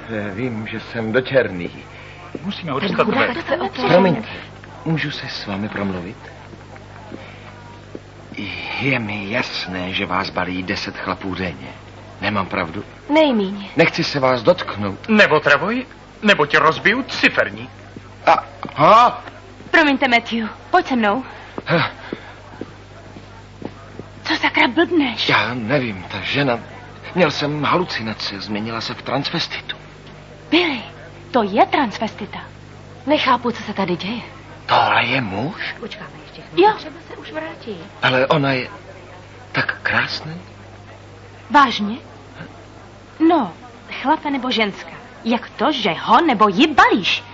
Vím, že jsem dočerný. Musíme odestat ven. Promiňte, můžu se s vámi promluvit? Je mi jasné, že vás balí 10 chlapů denně. Nemám pravdu? Nejmíň. Nechci se vás dotknout. Nebo Travoj, nebo tě rozbiju ciferník. Promiňte, Matthew, pojď se mnou. Co sakra blbneš? Já nevím, ta žena... Měl jsem halucinace, změnila se v transvestitu. Billy, to je transvestita. Nechápu, co se tady děje. Tohle je muž? Počkáme ještě chvíli. Jo. Třeba se už vrátí. Ale ona je tak krásná. Vážně? No, chlape nebo ženská. Jak to, že ho nebo ji balíš?